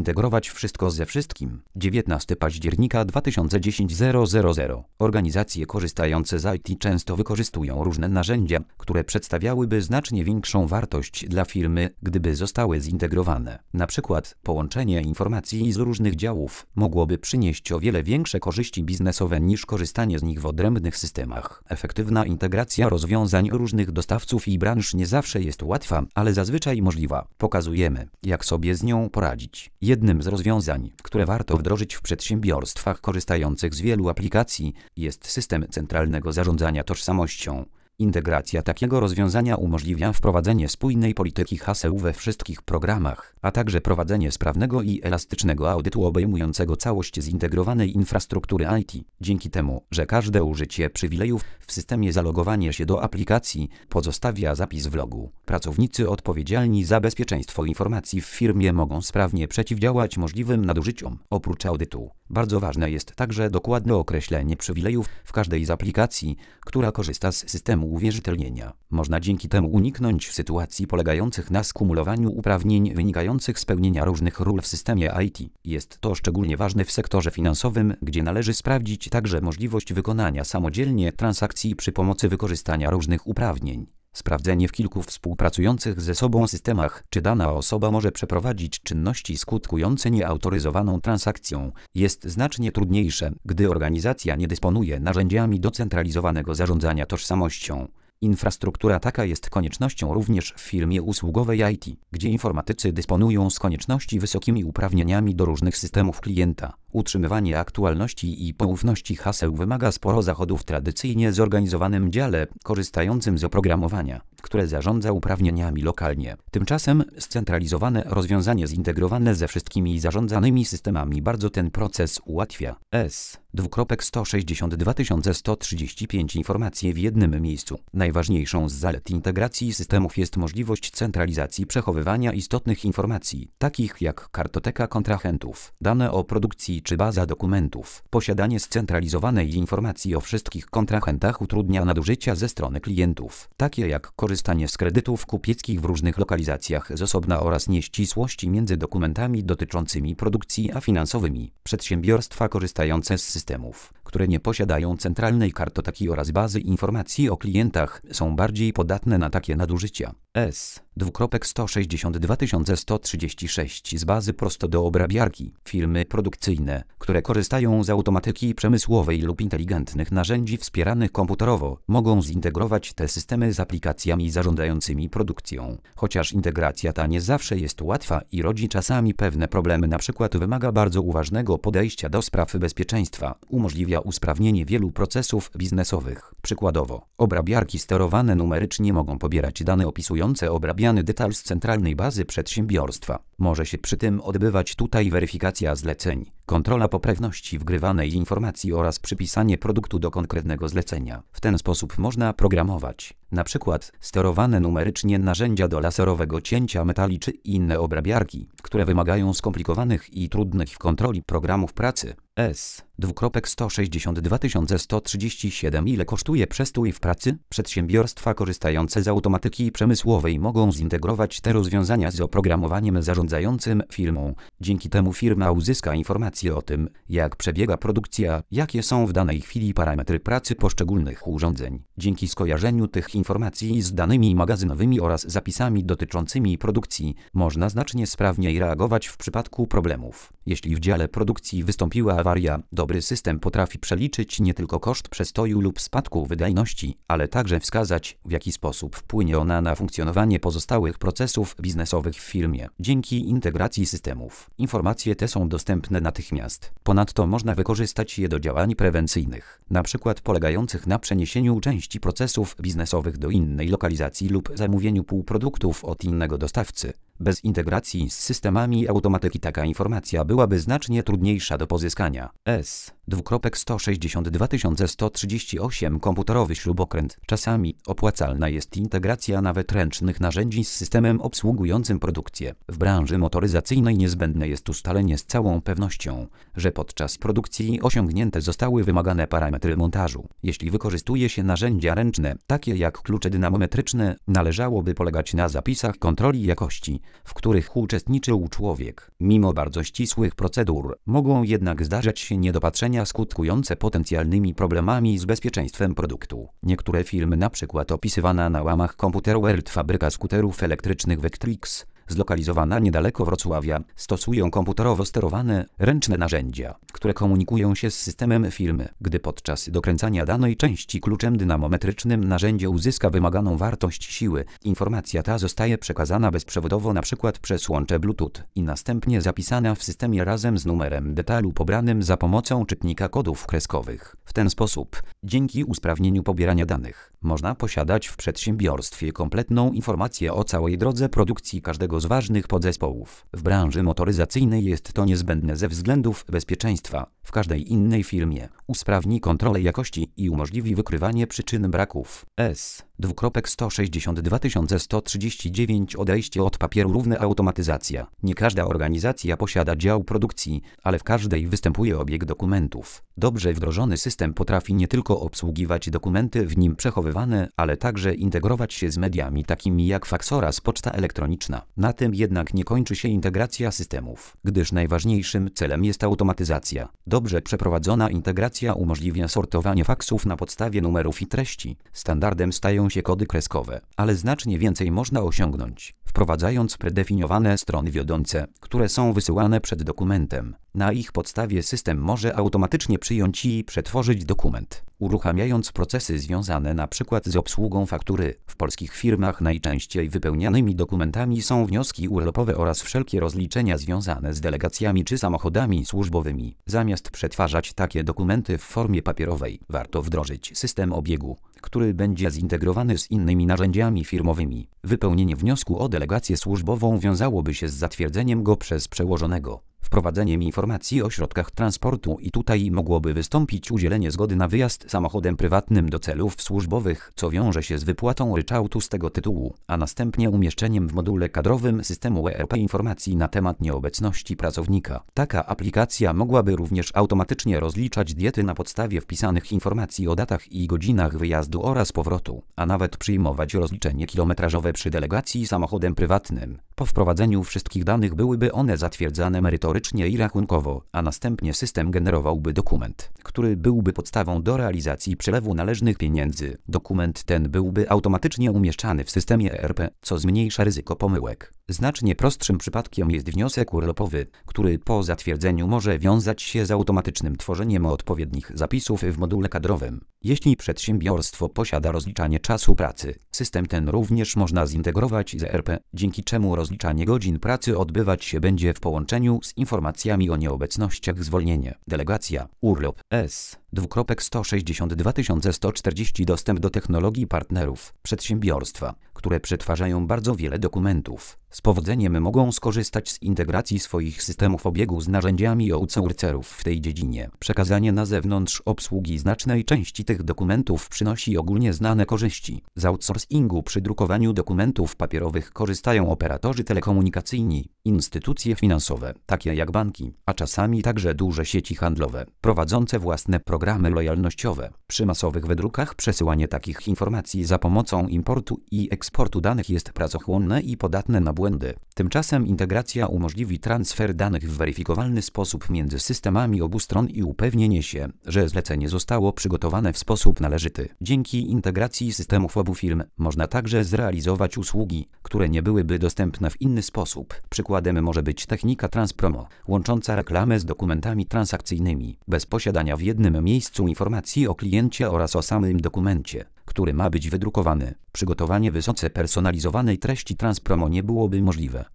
zintegrować wszystko ze wszystkim. 19 października 2010 Organizacje korzystające z IT często wykorzystują różne narzędzia, które przedstawiałyby znacznie większą wartość dla firmy, gdyby zostały zintegrowane. Na przykład połączenie informacji z różnych działów mogłoby przynieść o wiele większe korzyści biznesowe niż korzystanie z nich w odrębnych systemach. Efektywna integracja rozwiązań różnych dostawców i branż nie zawsze jest łatwa, ale zazwyczaj możliwa. Pokazujemy, jak sobie z nią poradzić. Jednym z rozwiązań, które warto wdrożyć w przedsiębiorstwach korzystających z wielu aplikacji, jest system centralnego zarządzania tożsamością. Integracja takiego rozwiązania umożliwia wprowadzenie spójnej polityki haseł we wszystkich programach, a także prowadzenie sprawnego i elastycznego audytu obejmującego całość zintegrowanej infrastruktury IT. Dzięki temu, że każde użycie przywilejów w systemie zalogowania się do aplikacji pozostawia zapis w logu, pracownicy odpowiedzialni za bezpieczeństwo informacji w firmie mogą sprawnie przeciwdziałać możliwym nadużyciom. Oprócz audytu, bardzo ważne jest także dokładne określenie przywilejów w każdej z aplikacji, która korzysta z systemu uwierzytelnienia. Można dzięki temu uniknąć sytuacji polegających na skumulowaniu uprawnień wynikających z pełnienia różnych ról w systemie IT. Jest to szczególnie ważne w sektorze finansowym, gdzie należy sprawdzić także możliwość wykonania samodzielnie transakcji przy pomocy wykorzystania różnych uprawnień. Sprawdzenie w kilku współpracujących ze sobą systemach, czy dana osoba może przeprowadzić czynności skutkujące nieautoryzowaną transakcją, jest znacznie trudniejsze, gdy organizacja nie dysponuje narzędziami do centralizowanego zarządzania tożsamością. Infrastruktura taka jest koniecznością również w firmie usługowej IT, gdzie informatycy dysponują z konieczności wysokimi uprawnieniami do różnych systemów klienta. Utrzymywanie aktualności i poufności haseł wymaga sporo zachodów w tradycyjnie zorganizowanym dziale, korzystającym z oprogramowania, które zarządza uprawnieniami lokalnie. Tymczasem scentralizowane rozwiązanie zintegrowane ze wszystkimi zarządzanymi systemami bardzo ten proces ułatwia. S.165 informacje w jednym miejscu. Najważniejszą z zalet integracji systemów jest możliwość centralizacji przechowywania istotnych informacji, takich jak kartoteka kontrahentów, dane o produkcji czy baza dokumentów. Posiadanie scentralizowanej informacji o wszystkich kontrahentach utrudnia nadużycia ze strony klientów, takie jak korzystanie z kredytów kupieckich w różnych lokalizacjach z osobna oraz nieścisłości między dokumentami dotyczącymi produkcji a finansowymi. Przedsiębiorstwa korzystające z systemów, które nie posiadają centralnej kartoteki oraz bazy informacji o klientach, są bardziej podatne na takie nadużycia. S.162.136 z bazy prosto do obrabiarki. Firmy produkcyjne, które korzystają z automatyki przemysłowej lub inteligentnych narzędzi wspieranych komputerowo, mogą zintegrować te systemy z aplikacjami zarządzającymi produkcją. Chociaż integracja ta nie zawsze jest łatwa i rodzi czasami pewne problemy, np. wymaga bardzo uważnego podejścia do spraw bezpieczeństwa, umożliwia usprawnienie wielu procesów biznesowych. Przykładowo, obrabiarki sterowane numerycznie mogą pobierać dane opisujące obrabiany detal z centralnej bazy przedsiębiorstwa. Może się przy tym odbywać tutaj weryfikacja zleceń, kontrola poprawności wgrywanej informacji oraz przypisanie produktu do konkretnego zlecenia. W ten sposób można programować, na przykład sterowane numerycznie narzędzia do laserowego cięcia metali czy inne obrabiarki, które wymagają skomplikowanych i trudnych w kontroli programów pracy. S.162.137 Ile kosztuje przestój w pracy? Przedsiębiorstwa korzystające z automatyki przemysłowej mogą zintegrować te rozwiązania z oprogramowaniem zarządzającym firmą. Dzięki temu firma uzyska informacje o tym, jak przebiega produkcja, jakie są w danej chwili parametry pracy poszczególnych urządzeń. Dzięki skojarzeniu tych informacji z danymi magazynowymi oraz zapisami dotyczącymi produkcji, można znacznie sprawniej reagować w przypadku problemów. Jeśli w dziale produkcji wystąpiła awaria, dobry system potrafi przeliczyć nie tylko koszt przestoju lub spadku wydajności, ale także wskazać, w jaki sposób wpłynie ona na funkcjonowanie pozostałych procesów biznesowych w firmie. Dzięki integracji systemów, informacje te są dostępne natychmiast. Ponadto można wykorzystać je do działań prewencyjnych, np. polegających na przeniesieniu części procesów biznesowych do innej lokalizacji lub zamówieniu półproduktów od innego dostawcy. Bez integracji z systemami automatyki taka informacja byłaby znacznie trudniejsza do pozyskania. S. 162 komputerowy śrubokręt. Czasami opłacalna jest integracja nawet ręcznych narzędzi z systemem obsługującym produkcję. W branży motoryzacyjnej niezbędne jest ustalenie z całą pewnością, że podczas produkcji osiągnięte zostały wymagane parametry montażu. Jeśli wykorzystuje się narzędzia ręczne, takie jak klucze dynamometryczne, należałoby polegać na zapisach kontroli jakości, w których uczestniczył człowiek. Mimo bardzo ścisłych procedur, mogą jednak zdarzać się niedopatrzenia skutkujące potencjalnymi problemami z bezpieczeństwem produktu. Niektóre firmy, np. opisywana na łamach komputeru World fabryka skuterów elektrycznych Vectrix, zlokalizowana niedaleko Wrocławia, stosują komputerowo sterowane, ręczne narzędzia, które komunikują się z systemem firmy. Gdy podczas dokręcania danej części kluczem dynamometrycznym narzędzie uzyska wymaganą wartość siły, informacja ta zostaje przekazana bezprzewodowo np. przez łącze Bluetooth i następnie zapisana w systemie razem z numerem detalu pobranym za pomocą czytnika kodów kreskowych. W ten sposób, dzięki usprawnieniu pobierania danych, można posiadać w przedsiębiorstwie kompletną informację o całej drodze produkcji każdego z ważnych podzespołów. W branży motoryzacyjnej jest to niezbędne ze względów bezpieczeństwa. W każdej innej firmie usprawni kontrolę jakości i umożliwi wykrywanie przyczyn braków. 162 odejście od papieru równe automatyzacja. Nie każda organizacja posiada dział produkcji, ale w każdej występuje obieg dokumentów. Dobrze wdrożony system potrafi nie tylko obsługiwać dokumenty w nim przechowywane, ale także integrować się z mediami takimi jak faks oraz poczta elektroniczna. Na tym jednak nie kończy się integracja systemów, gdyż najważniejszym celem jest automatyzacja. Dobrze przeprowadzona integracja umożliwia sortowanie faksów na podstawie numerów i treści. Standardem stają się kody kreskowe, ale znacznie więcej można osiągnąć, wprowadzając predefiniowane strony wiodące, które są wysyłane przed dokumentem. Na ich podstawie system może automatycznie przyjąć i przetworzyć dokument, uruchamiając procesy związane np. z obsługą faktury. W polskich firmach najczęściej wypełnianymi dokumentami są wnioski urlopowe oraz wszelkie rozliczenia związane z delegacjami czy samochodami służbowymi. Zamiast przetwarzać takie dokumenty w formie papierowej, warto wdrożyć system obiegu, który będzie zintegrowany z innymi narzędziami firmowymi. Wypełnienie wniosku o delegację służbową wiązałoby się z zatwierdzeniem go przez przełożonego, wprowadzeniem informacji o środkach transportu i tutaj mogłoby wystąpić udzielenie zgody na wyjazd samochodem prywatnym do celów służbowych, co wiąże się z wypłatą ryczałtu z tego tytułu, a następnie umieszczeniem w module kadrowym systemu ERP informacji na temat nieobecności pracownika. Taka aplikacja mogłaby również automatycznie rozliczać diety na podstawie wpisanych informacji o datach i godzinach wyjazdu oraz powrotu, a nawet przyjmować rozliczenie kilometrażowe przy delegacji samochodem prywatnym. Po wprowadzeniu wszystkich danych byłyby one zatwierdzane merytorycznie i rachunkowo, a następnie system generowałby dokument, który byłby podstawą do realizacji przelewu należnych pieniędzy. Dokument ten byłby automatycznie umieszczany w systemie ERP, co zmniejsza ryzyko pomyłek. Znacznie prostszym przypadkiem jest wniosek urlopowy, który po zatwierdzeniu może wiązać się z automatycznym tworzeniem odpowiednich zapisów w module kadrowym. Jeśli przedsiębiorstwo posiada rozliczanie czasu pracy, system ten również można zintegrować z ERP, dzięki czemu rozliczanie godzin pracy odbywać się będzie w połączeniu z informacjami o nieobecnościach zwolnienie. Delegacja, urlop, 162 dostęp do technologii partnerów, przedsiębiorstwa, które przetwarzają bardzo wiele dokumentów. Z powodzeniem mogą skorzystać z integracji swoich systemów obiegu z narzędziami outsourcerów w tej dziedzinie. Przekazanie na zewnątrz obsługi znacznej części tych dokumentów przynosi ogólnie znane korzyści. Z outsourcingu przy drukowaniu dokumentów papierowych korzystają operatorzy telekomunikacyjni, instytucje finansowe, takie jak banki, a czasami także duże sieci handlowe, prowadzące własne programy lojalnościowe. Przy masowych wydrukach przesyłanie takich informacji za pomocą importu i eksportu danych jest pracochłonne i podatne na błędy. Tymczasem integracja umożliwi transfer danych w weryfikowalny sposób między systemami obu stron i upewnienie się, że zlecenie zostało przygotowane w sposób należyty. Dzięki integracji systemów obu firm można także zrealizować usługi, które nie byłyby dostępne w inny sposób. Przykładem może być technika Transpromo, łącząca reklamę z dokumentami transakcyjnymi, bez posiadania w jednym miejscu informacji o kliencie oraz o samym dokumencie, który ma być wydrukowany. Przygotowanie wysoce personalizowanej treści Transpromo nie byłoby możliwe.